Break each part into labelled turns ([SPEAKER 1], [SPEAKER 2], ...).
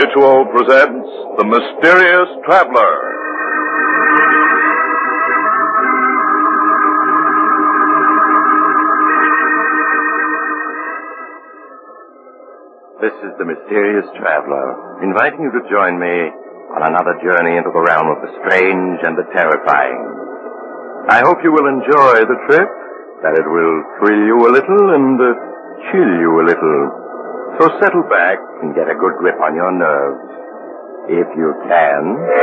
[SPEAKER 1] Mutual presents The Mysterious Traveler.
[SPEAKER 2] This is The Mysterious Traveler, inviting you to join me on another journey into the realm of the strange and the terrifying. I hope you will enjoy the trip, that it will thrill you a little and chill you a little. So settle back and get a good grip on your nerves, if you can.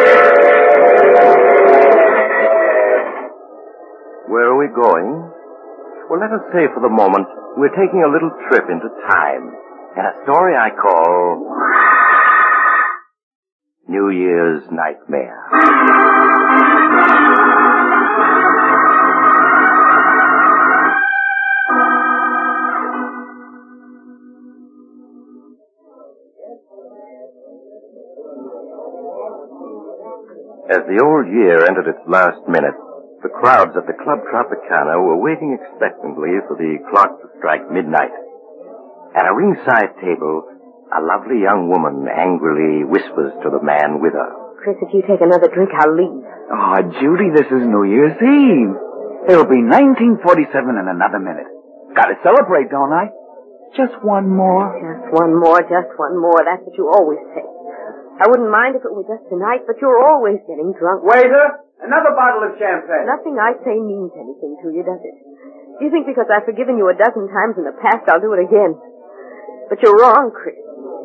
[SPEAKER 2] Where are we going? Well, let us say for the moment we're taking a little trip into time, in a story I call New Year's Nightmare. As the old year entered its last minute, the crowds at the Club Tropicana were waiting expectantly for the clock to strike midnight. At a ringside table, a lovely young woman angrily whispers to the man with her.
[SPEAKER 3] Chris, if you take another drink, I'll leave.
[SPEAKER 4] Oh, Judy, this is New Year's Eve. It'll be 1947 in another minute. Gotta celebrate, don't I? Just one more.
[SPEAKER 3] Just one more. That's what you always say. I wouldn't mind if it were just tonight, but you're always getting drunk.
[SPEAKER 4] Waiter, another bottle of champagne.
[SPEAKER 3] Nothing I say means anything to you, does it? You think because I've forgiven you a dozen times in the past, I'll do it again. But you're wrong, Chris.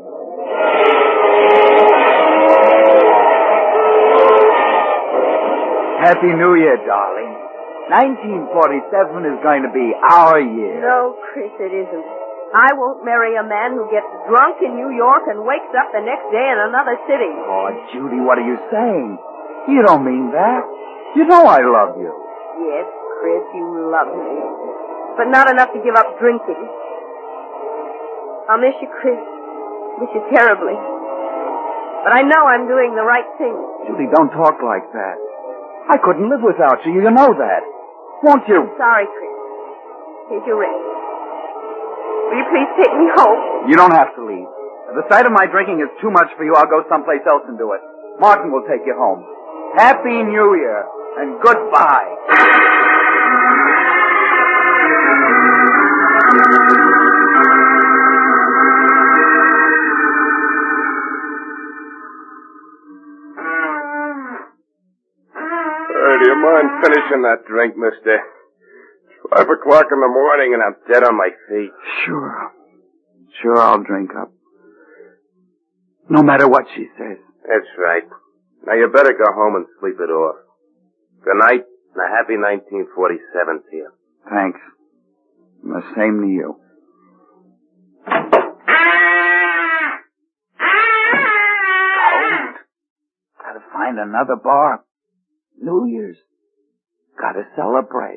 [SPEAKER 4] Happy New Year, darling. 1947 is going to be our year.
[SPEAKER 3] No, Chris, it isn't. I won't marry a man who gets drunk in New York and wakes up the next day in another city.
[SPEAKER 4] Oh, Judy, what are you saying? You don't mean that. You know I love you.
[SPEAKER 3] Yes, Chris, you love me. But not enough to give up drinking. I'll miss you, Chris. Miss you terribly. But I know I'm doing the right thing.
[SPEAKER 4] Judy, don't talk like that. I couldn't live without you. You know that. Won't you?
[SPEAKER 3] I'm sorry, Chris. Here's your ring. Will you please take me home?
[SPEAKER 4] You don't have to leave. If the sight of my drinking is too much for you, I'll go someplace else and do it. Martin will take you home. Happy New Year, and goodbye.
[SPEAKER 5] Do you mind finishing that drink, mister? 5 o'clock in the morning and I'm dead on my feet.
[SPEAKER 4] Sure, I'll drink up. No matter what she says.
[SPEAKER 5] That's right. Now you better go home and sleep it off. Good night and a happy 1947 to you.
[SPEAKER 4] Thanks. And the same to you. Gotta find another bar. New Year's. Gotta celebrate.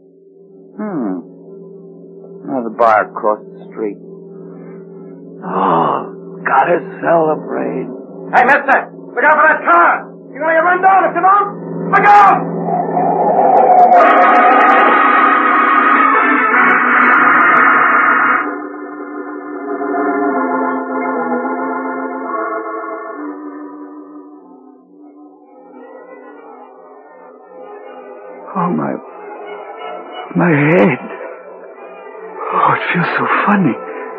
[SPEAKER 4] Another bar across the street. Oh, gotta celebrate.
[SPEAKER 6] Hey, mister! Look out for that car! You're gonna get run down if you don't! Look out!
[SPEAKER 4] Oh, my head. Oh, it feels so funny.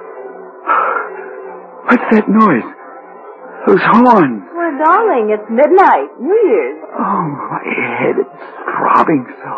[SPEAKER 4] What's that noise? Those horns.
[SPEAKER 3] Well, darling, it's midnight. New Year's.
[SPEAKER 4] Oh, my head, it's throbbing so.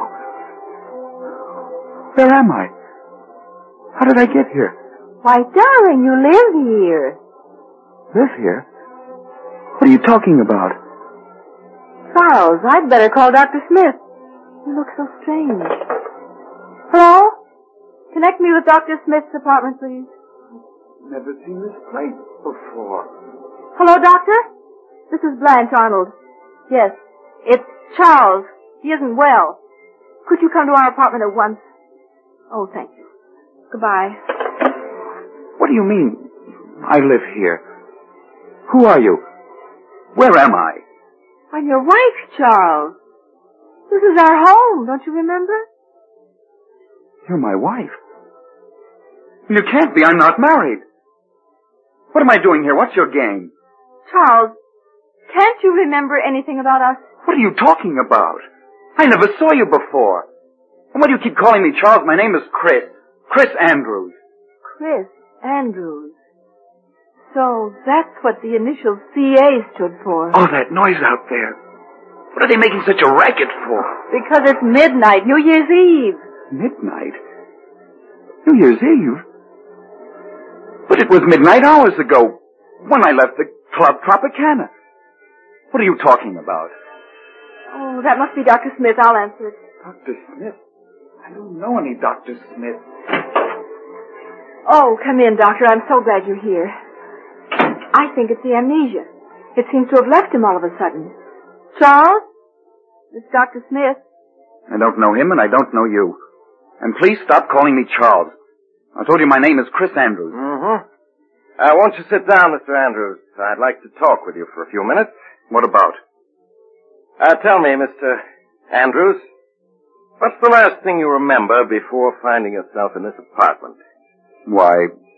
[SPEAKER 4] Where am I? How did I get here?
[SPEAKER 3] Why, darling, you live here.
[SPEAKER 4] Live here? What are you talking about?
[SPEAKER 3] Charles, I'd better call Dr. Smith. You look so strange. Hello? Connect me with Dr. Smith's apartment, please.
[SPEAKER 4] Never seen this place before.
[SPEAKER 3] Hello, Doctor? This is Blanche Arnold. Yes, it's Charles. He isn't well. Could you come to our apartment at once? Oh, thank you. Goodbye.
[SPEAKER 4] What do you mean, I live here? Who are you? Where am I?
[SPEAKER 3] I'm your wife, Charles. This is our home, don't you remember?
[SPEAKER 4] You're my wife. You can't be. I'm not married. What am I doing here? What's your game?
[SPEAKER 3] Charles, can't you remember anything about us?
[SPEAKER 4] What are you talking about? I never saw you before. And why do you keep calling me Charles? My name is Chris. Chris Andrews.
[SPEAKER 3] Chris Andrews. So that's what the initial CA stood for.
[SPEAKER 4] Oh, that noise out there. What are they making such a racket for?
[SPEAKER 3] Because it's midnight, New Year's Eve.
[SPEAKER 4] Midnight? New Year's Eve? But it was midnight hours ago when I left the Club Tropicana. What are you talking about?
[SPEAKER 3] Oh, that must be Dr. Smith. I'll answer it.
[SPEAKER 4] Dr. Smith? I don't know any Dr. Smith.
[SPEAKER 3] Oh, come in, Doctor. I'm so glad you're here. I think it's the amnesia. It seems to have left him all of a sudden. Charles? It's Dr. Smith.
[SPEAKER 4] I don't know him and I don't know you. And please stop calling me Charles. I told you my name is Chris Andrews.
[SPEAKER 2] Mm-hmm. Won't you sit down, Mr. Andrews? I'd like to talk with you for a few minutes.
[SPEAKER 4] What about?
[SPEAKER 2] Tell me, Mr. Andrews, what's the last thing you remember before finding yourself in this apartment?
[SPEAKER 4] Why,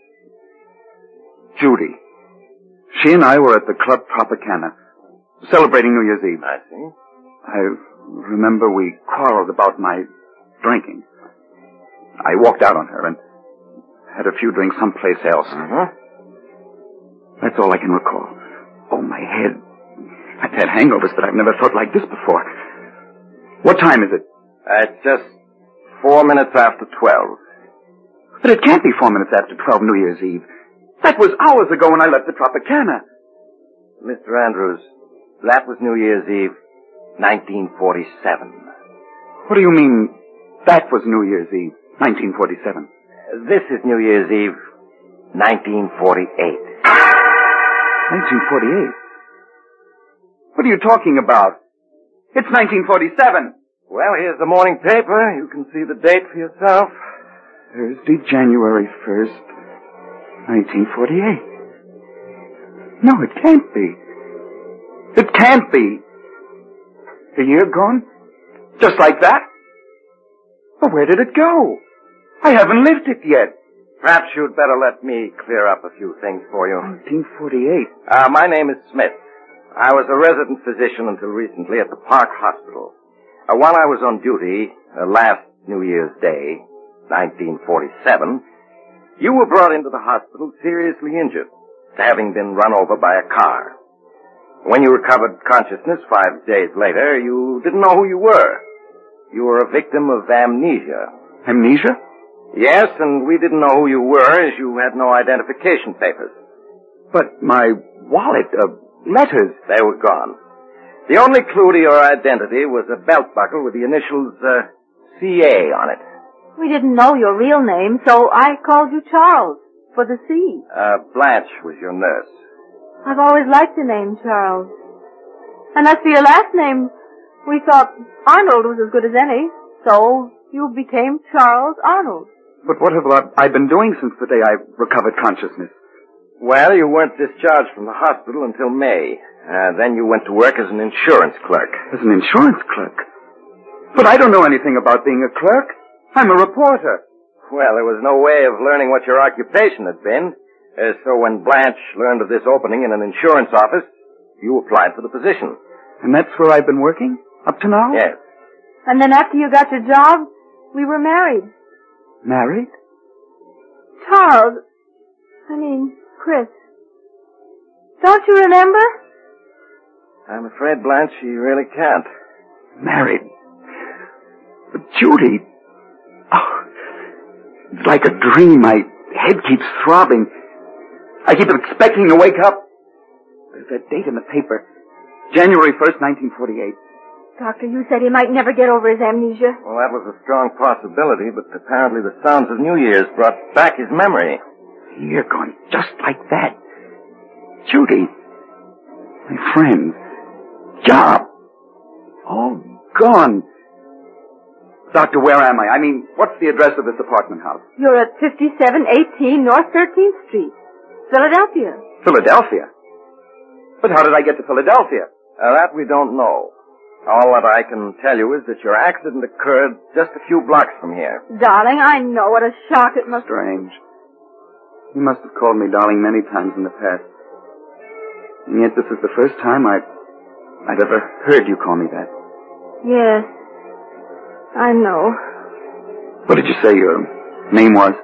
[SPEAKER 4] Judy. She and I were at the Club Tropicana, celebrating New Year's Eve.
[SPEAKER 2] I see.
[SPEAKER 4] I remember we quarreled about my drinking. I walked out on her and had a few drinks someplace else.
[SPEAKER 2] Mm-hmm.
[SPEAKER 4] That's all I can recall. Oh, my head. I've had hangovers, but I've never felt like this before. What time is it?
[SPEAKER 2] It's just 4 minutes after 12.
[SPEAKER 4] But it can't be 4 minutes after 12 New Year's Eve. That was hours ago when I left the Tropicana.
[SPEAKER 2] Mr. Andrews, that was New Year's Eve, 1947.
[SPEAKER 4] What do you mean, that was New Year's Eve, 1947?
[SPEAKER 2] This is New Year's Eve, 1948.
[SPEAKER 4] 1948? What are you talking about? It's 1947.
[SPEAKER 2] Well, here's the morning paper. You can see the date for yourself.
[SPEAKER 4] Thursday, January 1st, 1948. No, it can't be. It can't be. A year gone? Just like that? Well, where did it go? I haven't lived it yet.
[SPEAKER 2] Perhaps you'd better let me clear up a few things for you.
[SPEAKER 4] 1948.
[SPEAKER 2] My name is Smith. I was a resident physician until recently at the Park Hospital. While I was on duty, last New Year's Day, 1947, you were brought into the hospital seriously injured, having been run over by a car. When you recovered consciousness 5 days later, you didn't know who you were. You were a victim of amnesia.
[SPEAKER 4] Amnesia?
[SPEAKER 2] Yes, and we didn't know who you were as you had no identification papers.
[SPEAKER 4] But my wallet, letters.
[SPEAKER 2] They were gone. The only clue to your identity was a belt buckle with the initials, CA on it.
[SPEAKER 3] We didn't know your real name, so I called you Charles, for the C.
[SPEAKER 2] Blanche was your nurse.
[SPEAKER 3] I've always liked the name Charles. And as for your last name, we thought Arnold was as good as any, so you became Charles Arnold.
[SPEAKER 4] But what have I been doing since the day I recovered consciousness?
[SPEAKER 2] Well, you weren't discharged from the hospital until May. Then you went to work as an insurance clerk.
[SPEAKER 4] As an insurance clerk? But I don't know anything about being a clerk. I'm a reporter.
[SPEAKER 2] Well, there was no way of learning what your occupation had been. So when Blanche learned of this opening in an insurance office, you applied for the position.
[SPEAKER 4] And that's where I've been working? Up to now?
[SPEAKER 2] Yes.
[SPEAKER 3] And then after you got your job, we were married.
[SPEAKER 4] Married?
[SPEAKER 3] Charles. Chris. Don't you remember?
[SPEAKER 2] I'm afraid, Blanche, you really can't.
[SPEAKER 4] Married? But Judy... Oh, it's like a dream. My head keeps throbbing. I keep expecting to wake up. There's that date in the paper. January 1st, 1948.
[SPEAKER 3] Doctor, you said he might never get over his amnesia.
[SPEAKER 2] Well, that was a strong possibility, but apparently the sounds of New Year's brought back his memory.
[SPEAKER 4] You're going just like that. Judy. My friend. Job. All gone. Doctor, where am I? What's the address of this apartment house?
[SPEAKER 3] You're at 5718 North 13th Street, Philadelphia.
[SPEAKER 4] Philadelphia? But how did I get to Philadelphia?
[SPEAKER 2] That we don't know. All that I can tell you is that your accident occurred just a few blocks from here.
[SPEAKER 3] Darling, I know what a shock it must...
[SPEAKER 4] Strange. You must have called me darling many times in the past. And yet this is the first time I've ever heard you call me that.
[SPEAKER 3] Yes. I know.
[SPEAKER 4] What did you say your name was?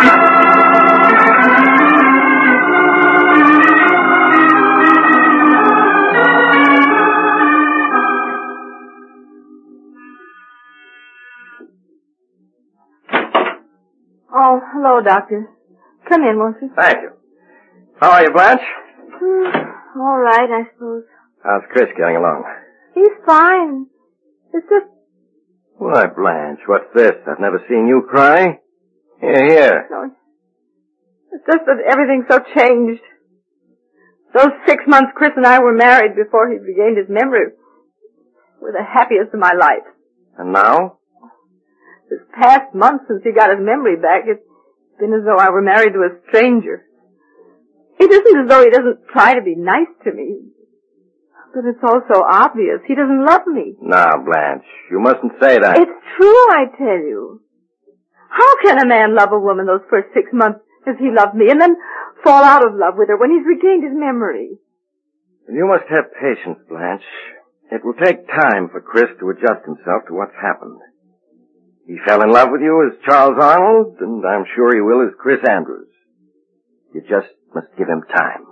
[SPEAKER 3] Oh, hello, Doctor. Come in, won't you?
[SPEAKER 2] Thank you. How are you, Blanche?
[SPEAKER 3] All right, I suppose.
[SPEAKER 2] How's Chris getting along?
[SPEAKER 3] He's fine. It's just...
[SPEAKER 2] Why, Blanche, what's this? I've never seen you cry. Here.
[SPEAKER 3] No, it's just that everything's so changed. Those 6 months Chris and I were married before he regained his memory were the happiest of my life.
[SPEAKER 2] And now?
[SPEAKER 3] This past month since he got his memory back, it's been as though I were married to a stranger. It isn't as though he doesn't try to be nice to me, but it's also obvious he doesn't love me.
[SPEAKER 2] Now, Blanche, you mustn't say that.
[SPEAKER 3] It's true, I tell you. How can a man love a woman those first 6 months as he loved me and then fall out of love with her when he's regained his memory?
[SPEAKER 2] You must have patience, Blanche. It will take time for Chris to adjust himself to what's happened. He fell in love with you as Charles Arnold, and I'm sure he will as Chris Andrews. You just must give him time.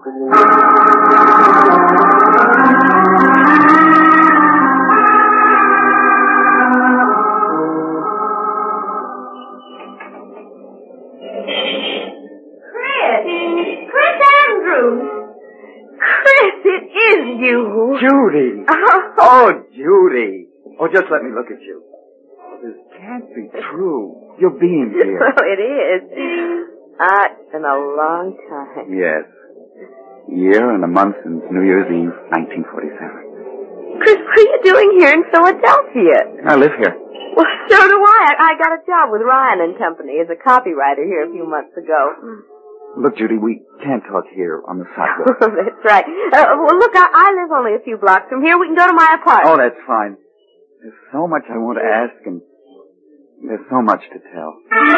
[SPEAKER 3] Chris Andrews! Chris, it is you!
[SPEAKER 4] Judy! Oh, Judy! Oh, just let me look at you. This can't be true. You're being here.
[SPEAKER 3] Well, it is. It's been a long time.
[SPEAKER 4] Yes. Year and a month since New Year's Eve, 1947.
[SPEAKER 3] Chris, what are you doing here in Philadelphia?
[SPEAKER 4] I live here.
[SPEAKER 3] Well, so do I. I got a job with Ryan and Company as a copywriter here a few months ago.
[SPEAKER 4] Look, Judy, we can't talk here on the sidewalk.
[SPEAKER 3] That's right. Well, look, I live only a few blocks from here. We can go to my apartment.
[SPEAKER 4] Oh, that's fine. There's so much I want to ask, and there's so much to tell.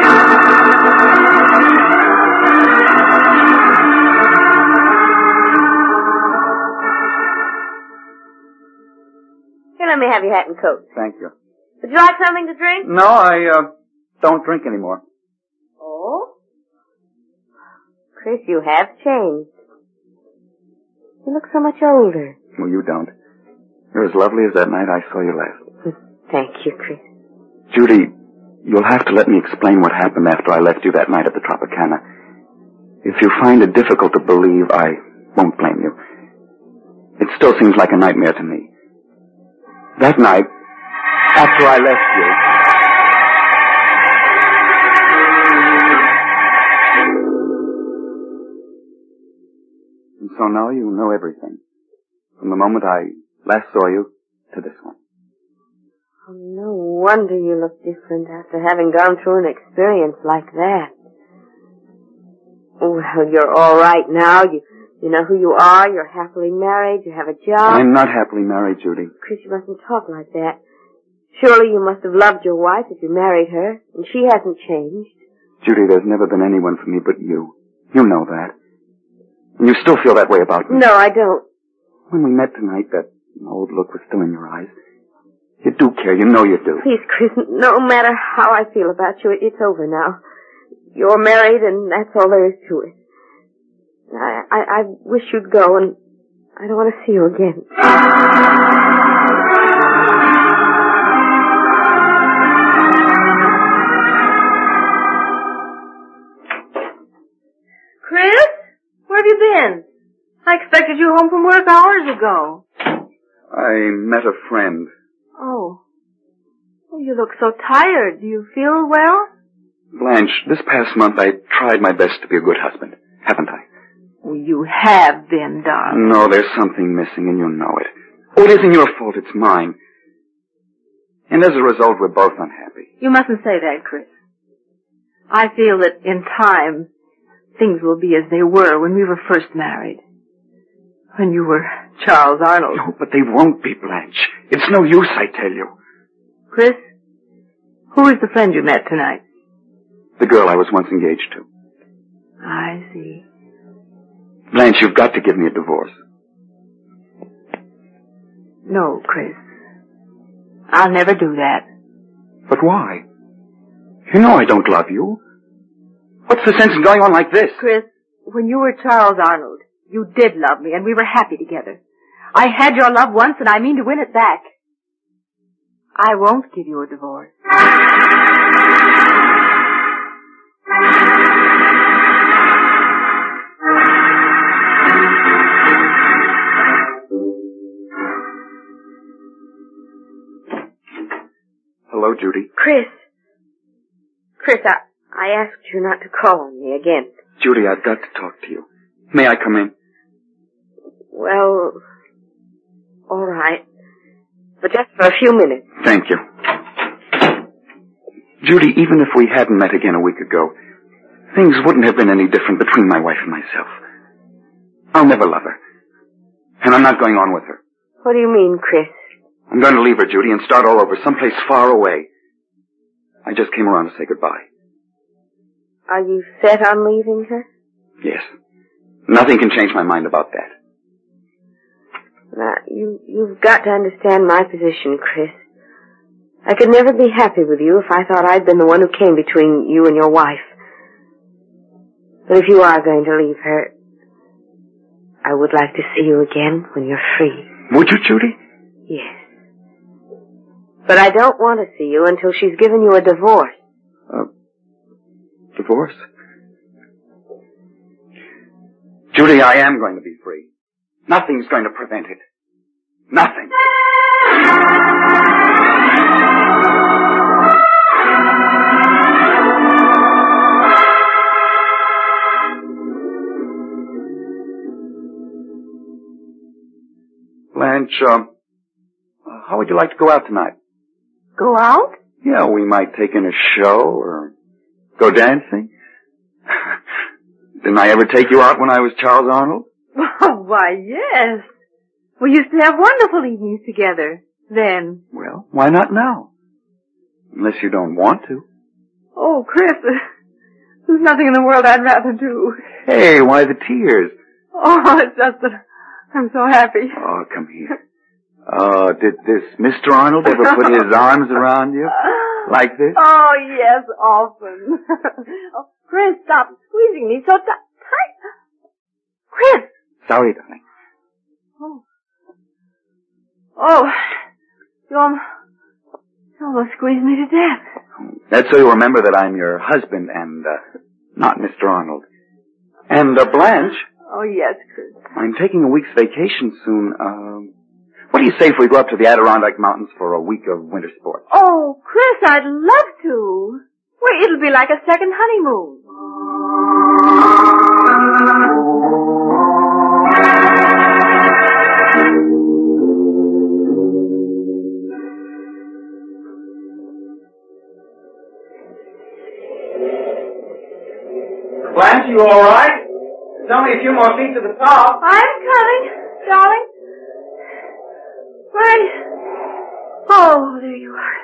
[SPEAKER 3] Here, let me have your hat and coat.
[SPEAKER 4] Thank you.
[SPEAKER 3] Would you like something to drink?
[SPEAKER 4] No, I don't drink anymore.
[SPEAKER 3] Oh? Chris, you have changed. You look so much older.
[SPEAKER 4] Well, you don't. You're as lovely as that night I saw you last.
[SPEAKER 3] Thank you, Chris.
[SPEAKER 4] Judy, you'll have to let me explain what happened after I left you that night at the Tropicana. If you find it difficult to believe, I won't blame you. It still seems like a nightmare to me. That night, after I left you... And so now you know everything. From the moment I last saw you to this one.
[SPEAKER 3] Oh, no wonder you look different after having gone through an experience like that. Well, you're all right now. You know who you are. You're happily married. You have a job.
[SPEAKER 4] I'm not happily married, Judy.
[SPEAKER 3] Chris, you mustn't talk like that. Surely you must have loved your wife if you married her, and she hasn't changed.
[SPEAKER 4] Judy, there's never been anyone for me but you. You know that. And you still feel that way about me.
[SPEAKER 3] No, I don't.
[SPEAKER 4] When we met tonight, that old look was still in your eyes. You do care. You know you do.
[SPEAKER 3] Please, Chris, no matter how I feel about you, it's over now. You're married, and that's all there is to it. I wish you'd go, and I don't want to see you again. Chris? Where have you been? I expected you home from work hours ago.
[SPEAKER 4] I met a friend.
[SPEAKER 3] Oh. Oh, you look so tired. Do you feel well?
[SPEAKER 4] Blanche, this past month I tried my best to be a good husband, haven't I?
[SPEAKER 3] Oh, you have been, darling.
[SPEAKER 4] No, there's something missing and you know it. Oh, it isn't your fault, it's mine. And as a result, we're both unhappy.
[SPEAKER 3] You mustn't say that, Chris. I feel that in time, things will be as they were when we were first married. When you were Charles Arnold.
[SPEAKER 4] No, but they won't be, Blanche. It's no use, I tell you.
[SPEAKER 3] Chris, who is the friend you met tonight?
[SPEAKER 4] The girl I was once engaged to.
[SPEAKER 3] I see.
[SPEAKER 4] Blanche, you've got to give me a divorce.
[SPEAKER 3] No, Chris. I'll never do that.
[SPEAKER 4] But why? You know I don't love you. What's the sense in going on like this?
[SPEAKER 3] Chris, when you were Charles Arnold, you did love me, and we were happy together. I had your love once, and I mean to win it back. I won't give you a divorce.
[SPEAKER 4] Hello, Judy.
[SPEAKER 3] Chris, I asked you not to call on me again.
[SPEAKER 4] Judy, I've got to talk to you. May I come in?
[SPEAKER 3] Well, all right. But just for a few minutes.
[SPEAKER 4] Thank you. Judy, even if we hadn't met again a week ago, things wouldn't have been any different between my wife and myself. I'll never love her. And I'm not going on with her.
[SPEAKER 3] What do you mean, Chris?
[SPEAKER 4] I'm going to leave her, Judy, and start all over, someplace far away. I just came around to say goodbye.
[SPEAKER 3] Are you set on leaving her?
[SPEAKER 4] Yes. Nothing can change my mind about that.
[SPEAKER 3] Now, you've got to understand my position, Chris. I could never be happy with you if I thought I'd been the one who came between you and your wife. But if you are going to leave her, I would like to see you again when you're free.
[SPEAKER 4] Would you, Judy?
[SPEAKER 3] Yes. But I don't want to see you until she's given you a divorce.
[SPEAKER 4] Divorce? Judy, I am going to be free. Nothing's going to prevent it. Nothing. Blanche, how would you like to go out tonight?
[SPEAKER 3] Go out?
[SPEAKER 4] Yeah, we might take in a show or go dancing. Didn't I ever take you out when I was Charles Arnold?
[SPEAKER 3] Oh, why, yes. We used to have wonderful evenings together then.
[SPEAKER 4] Well, why not now? Unless you don't want to.
[SPEAKER 3] Oh, Chris, there's nothing in the world I'd rather do.
[SPEAKER 4] Hey, why the tears?
[SPEAKER 3] Oh, it's just that I'm so happy.
[SPEAKER 4] Oh, come here. Oh, did this Mr. Arnold ever put his arms around you? Like this?
[SPEAKER 3] Oh, yes, often. Oh, Chris, stop squeezing me so tight. Chris!
[SPEAKER 4] Sorry, darling.
[SPEAKER 3] Oh, you almost squeezed me to death.
[SPEAKER 4] That's so you remember that I'm your husband and, not Mr. Arnold. And, Blanche.
[SPEAKER 3] Oh, yes, Chris.
[SPEAKER 4] I'm taking a week's vacation soon. What do you say if we go up to the Adirondack Mountains for a week of winter sports?
[SPEAKER 3] Oh, Chris, I'd love to. Well, it'll be like a second honeymoon.
[SPEAKER 6] Blanche, you all right? There's only a few more feet to the top.
[SPEAKER 3] I'm coming, darling. Right. Oh, there you are.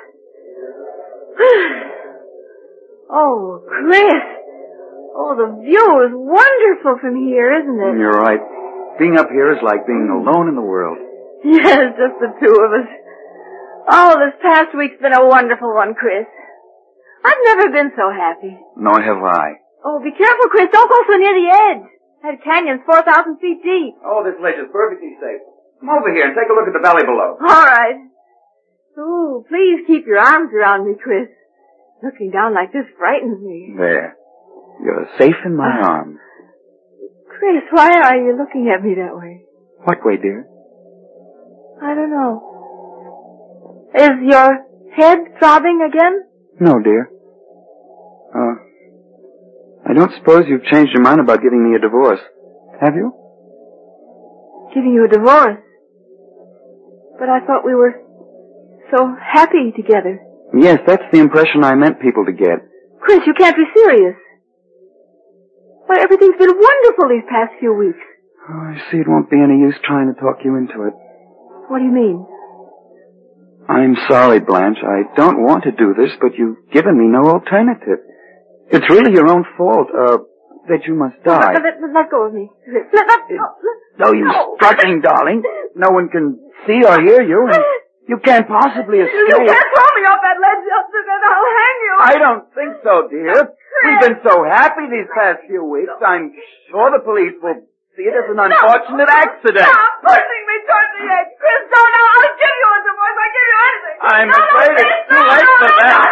[SPEAKER 3] Oh, Chris. Oh, the view is wonderful from here, isn't it?
[SPEAKER 4] You're right. Being up here is like being alone in the world.
[SPEAKER 3] Yes, just the two of us. Oh, this past week's been a wonderful one, Chris. I've never been so happy.
[SPEAKER 4] Nor have I.
[SPEAKER 3] Oh, be careful, Chris. Don't go so near the edge. That canyon's 4,000 feet deep.
[SPEAKER 6] Oh, this ledge is perfectly safe. Come over here and take a look at the valley below.
[SPEAKER 3] All right. Ooh, please keep your arms around me, Chris. Looking down like this frightens me.
[SPEAKER 4] There. You're safe in my arms.
[SPEAKER 3] Chris, why are you looking at me that way?
[SPEAKER 4] What way, dear?
[SPEAKER 3] I don't know. Is your head throbbing again?
[SPEAKER 4] No, dear. I don't suppose you've changed your mind about giving me a divorce, have you?
[SPEAKER 3] Giving you a divorce? But I thought we were so happy together.
[SPEAKER 4] Yes, that's the impression I meant people to get.
[SPEAKER 3] Chris, you can't be serious. Why, everything's been wonderful these past few weeks.
[SPEAKER 4] Oh, I see it won't be any use trying to talk you into it.
[SPEAKER 3] What do you mean?
[SPEAKER 4] I'm sorry, Blanche. I don't want to do this, but you've given me no alternative. It's really your own fault, that you must die.
[SPEAKER 3] Let go of me.
[SPEAKER 4] No use strutting, darling. No one can see or hear you, and you can't possibly escape.
[SPEAKER 3] You can't throw me off that ledge, Elster, and I'll hang you.
[SPEAKER 4] I don't think so, dear. We've been so happy these past few weeks. I'm sure the police will see it as an unfortunate accident.
[SPEAKER 3] Stop pushing me toward the edge. Chris, don't. I'll give you a divorce. I'll give you anything.
[SPEAKER 4] I'm afraid it's too late for that.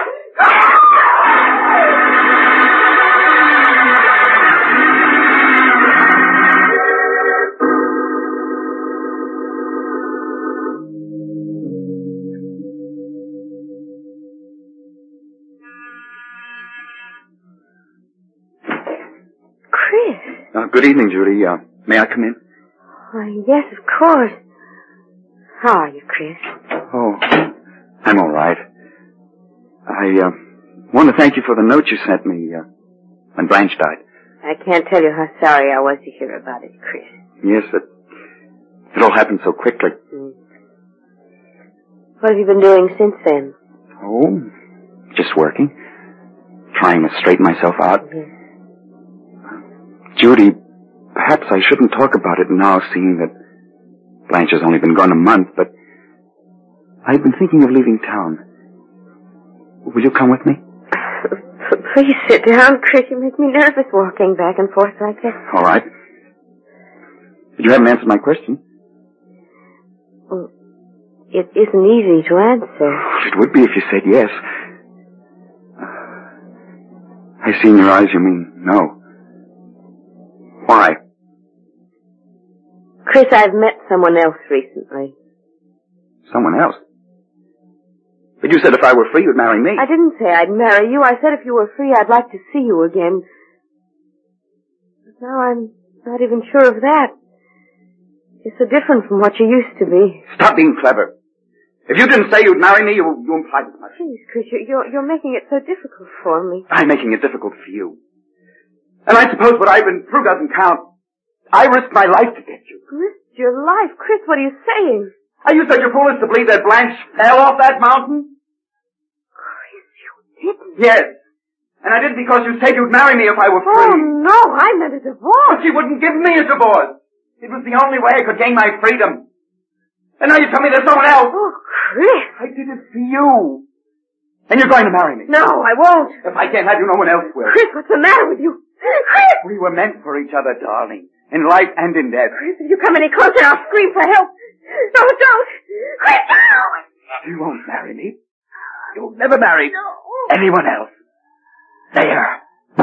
[SPEAKER 4] Good evening, Judy. May I come in?
[SPEAKER 3] Why, yes, of course. How are you, Chris?
[SPEAKER 4] Oh, I'm all right. I want to thank you for the note you sent me when Blanche died.
[SPEAKER 3] I can't tell you how sorry I was to hear about it, Chris.
[SPEAKER 4] Yes, it all happened so quickly.
[SPEAKER 3] What have you been doing since then?
[SPEAKER 4] Oh, just working. Trying to straighten myself out. Judy, perhaps I shouldn't talk about it now, seeing that Blanche has only been gone a month, but I've been thinking of leaving town. Will you come with me?
[SPEAKER 3] Please sit down, Chris. You make me nervous walking back and forth like that.
[SPEAKER 4] All right. But you haven't answered my question.
[SPEAKER 3] Well, it isn't easy to answer.
[SPEAKER 4] It would be if you said yes. I see in your eyes you mean no. Why?
[SPEAKER 3] Chris, I've met someone else recently.
[SPEAKER 4] Someone else? But you said if I were free, you'd marry me.
[SPEAKER 3] I didn't say I'd marry you. I said if you were free, I'd like to see you again. But now I'm not even sure of that. You're so different from what you used to be.
[SPEAKER 4] Stop being clever. If you didn't say you'd marry me, you implied as much.
[SPEAKER 3] Please, Chris, you're making it so difficult for me.
[SPEAKER 4] I'm making it difficult for you. And I suppose what I've been through doesn't count. I risked my life to get you.
[SPEAKER 3] Risked your life? Chris, what are you saying?
[SPEAKER 4] Are you such a fool as to believe that Blanche fell off that mountain?
[SPEAKER 3] Chris, you didn't.
[SPEAKER 4] Yes. And I did it because you said you'd marry me if I were free.
[SPEAKER 3] Oh, no, I meant a divorce.
[SPEAKER 4] But she wouldn't give me a divorce. It was the only way I could gain my freedom. And now you tell me there's someone else.
[SPEAKER 3] Oh, Chris.
[SPEAKER 4] I did it for you. And you're going to marry me.
[SPEAKER 3] No, I won't.
[SPEAKER 4] If I can't have you, no one else will.
[SPEAKER 3] Chris, what's the matter with you? Chris!
[SPEAKER 4] We were meant for each other, darling. In life and in death.
[SPEAKER 3] Chris, if you come any closer, I'll scream for help. No, don't. Chris, no!
[SPEAKER 4] You won't marry me. You'll never marry anyone else. There.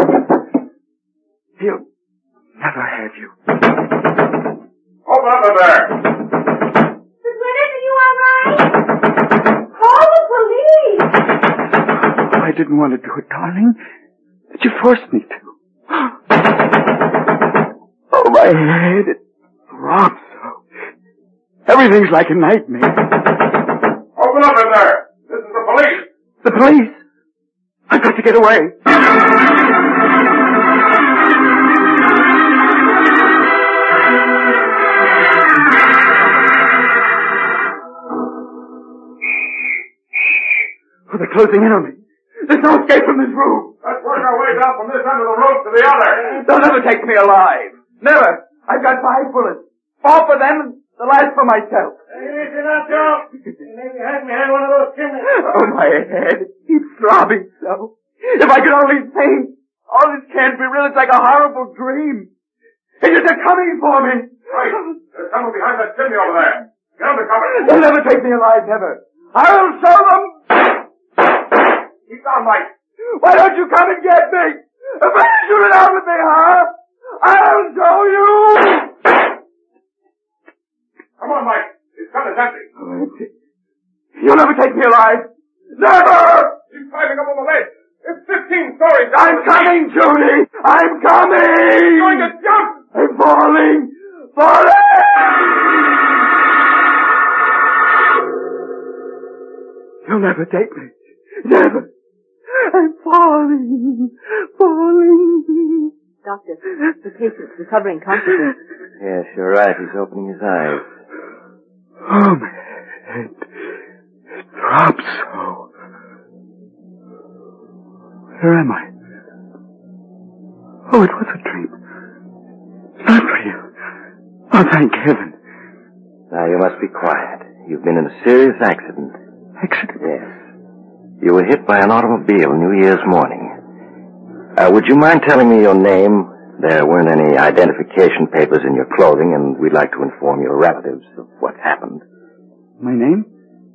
[SPEAKER 4] He'll never have you.
[SPEAKER 1] Open up in there.
[SPEAKER 3] Miss Withers, are you all right? Call the police.
[SPEAKER 4] Oh, I didn't want to do it, darling. But you forced me to. Oh, my head, it throbs so. Everything's like a nightmare.
[SPEAKER 1] Open up in there. This is the police.
[SPEAKER 4] The police? I've got to get away. Oh, they're closing in on me. There's no escape from this room.
[SPEAKER 1] Let's work our way down from this end of the road to the other.
[SPEAKER 4] They'll never take me alive. Never. I've got 5 bullets. 4 for them and the last for myself.
[SPEAKER 6] Hey, listen up, Joe. You maybe had me had one of those chimneys.
[SPEAKER 4] Oh, my head. It keeps throbbing so. If I could only think. All this can't be real. It's like a horrible dream. They're coming for me.
[SPEAKER 1] Right. There's someone behind that chimney over there. Get under cover.
[SPEAKER 4] They'll never take me alive, never. I'll show them.
[SPEAKER 1] Keep down, Mike.
[SPEAKER 4] Why don't you come and get me? If I shoot it out with me, huh? I'll show you.
[SPEAKER 1] Come on, Mike. His gun is empty.
[SPEAKER 4] Oh, empty. You'll never take me alive. Never!
[SPEAKER 1] He's climbing up on the ledge. It's 15 stories down.
[SPEAKER 4] I'm coming, Judy. I'm coming.
[SPEAKER 1] He's going to jump.
[SPEAKER 4] I'm falling. Falling! You'll never take me. Never. I'm falling. Falling.
[SPEAKER 3] Doctor, the patient's recovering consciousness.
[SPEAKER 2] Yes, you're right. He's opening his eyes.
[SPEAKER 4] Oh, my head. It throbs so. Where am I? Oh, it was a dream. Not real. Oh, thank heaven.
[SPEAKER 2] Now, you must be quiet. You've been in a serious accident.
[SPEAKER 4] Accident?
[SPEAKER 2] Yes. You were hit by an automobile New Year's morning. Would you mind telling me your name? There weren't any identification papers in your clothing, and we'd like to inform your relatives of what happened.
[SPEAKER 4] My name?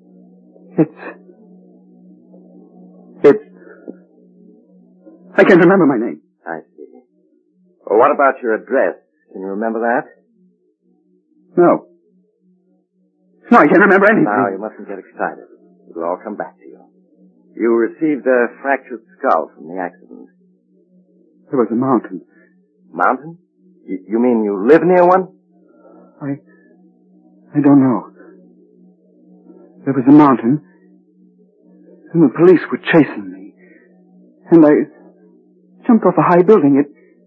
[SPEAKER 4] I can't remember my name.
[SPEAKER 2] I see. Well, what about your address? Can you remember that?
[SPEAKER 4] No. No, I can't remember anything.
[SPEAKER 2] Now, you mustn't get excited. It'll all come back to you. You received a fractured skull from the accident.
[SPEAKER 4] There was a mountain.
[SPEAKER 2] Mountain? You mean you live near one?
[SPEAKER 4] I don't know. There was a mountain, and the police were chasing me. And I jumped off a high building.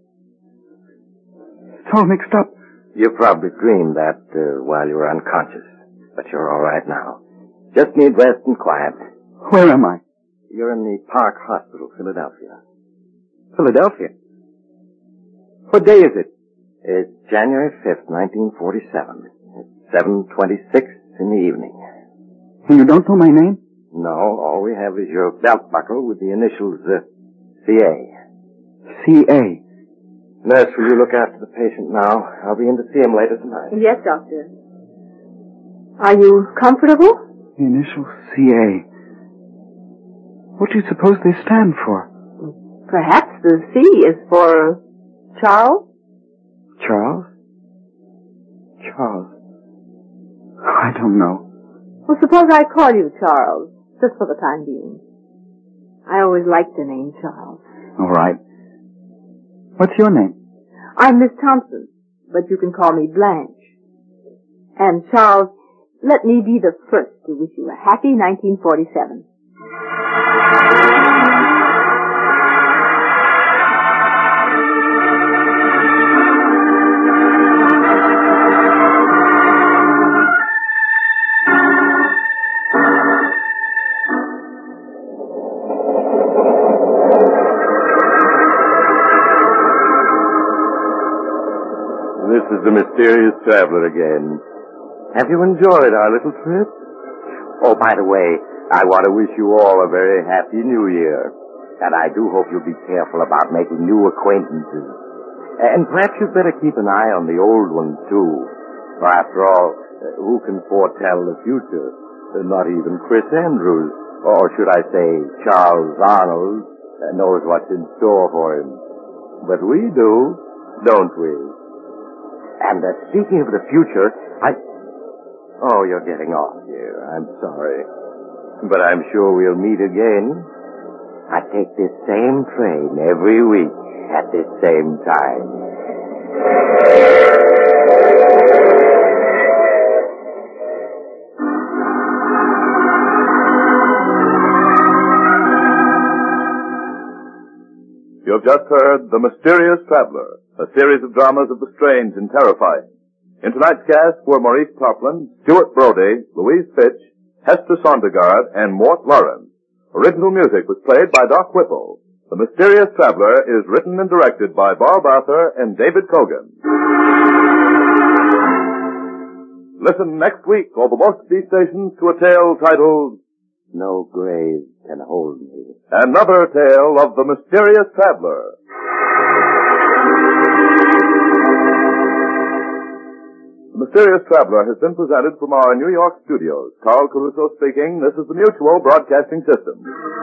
[SPEAKER 4] It's all mixed up.
[SPEAKER 2] You probably dreamed that while you were unconscious. But you're all right now. Just need rest and quiet.
[SPEAKER 4] Where am I?
[SPEAKER 2] You're in the Park Hospital, Philadelphia.
[SPEAKER 4] Philadelphia? What day is it?
[SPEAKER 2] It's January 5th, 1947. It's 7:26 in the evening.
[SPEAKER 4] And you don't know my name?
[SPEAKER 2] No, all we have is your belt buckle with the initials, C.A.
[SPEAKER 4] C.A.
[SPEAKER 2] Nurse, will you look after the patient now? I'll be in to see him later tonight.
[SPEAKER 3] Yes, Doctor. Are you comfortable?
[SPEAKER 4] The initials C.A. What do you suppose they stand for?
[SPEAKER 3] Perhaps the C is for Charles?
[SPEAKER 4] Charles? Charles? I don't know.
[SPEAKER 3] Well, suppose I call you Charles, just for the time being. I always liked the name Charles.
[SPEAKER 4] All right. What's your name?
[SPEAKER 3] I'm Miss Thompson, but you can call me Blanche. And Charles, let me be the first to wish you a happy 1947.
[SPEAKER 2] This is the mysterious traveler again. Have you enjoyed our little trip? Oh, by the way, I want to wish you all a very happy New Year. And I do hope you'll be careful about making new acquaintances. And perhaps you'd better keep an eye on the old ones, too. For after all, who can foretell the future? Not even Chris Andrews, or should I say Charles Arnold, knows what's in store for him. But we do, don't we? And speaking of the future, Oh, you're getting off here. I'm sorry. But I'm sure we'll meet again. I take this same train every week at this same time.
[SPEAKER 1] You have just heard The Mysterious Traveler, a series of dramas of the strange and terrifying. In tonight's cast were Maurice Tarplin, Stuart Brody, Louise Fitch, Hester Sondergaard, and Mort Lawrence. Original music was played by Doc Whipple. The Mysterious Traveler is written and directed by Bob Arthur and David Cogan. Listen next week over most of these stations to a tale titled
[SPEAKER 2] No grave can hold me.
[SPEAKER 1] Another Tale of the Mysterious Traveler. The Mysterious Traveler has been presented from our New York studios. Carl Caruso speaking. This is the Mutual Broadcasting System.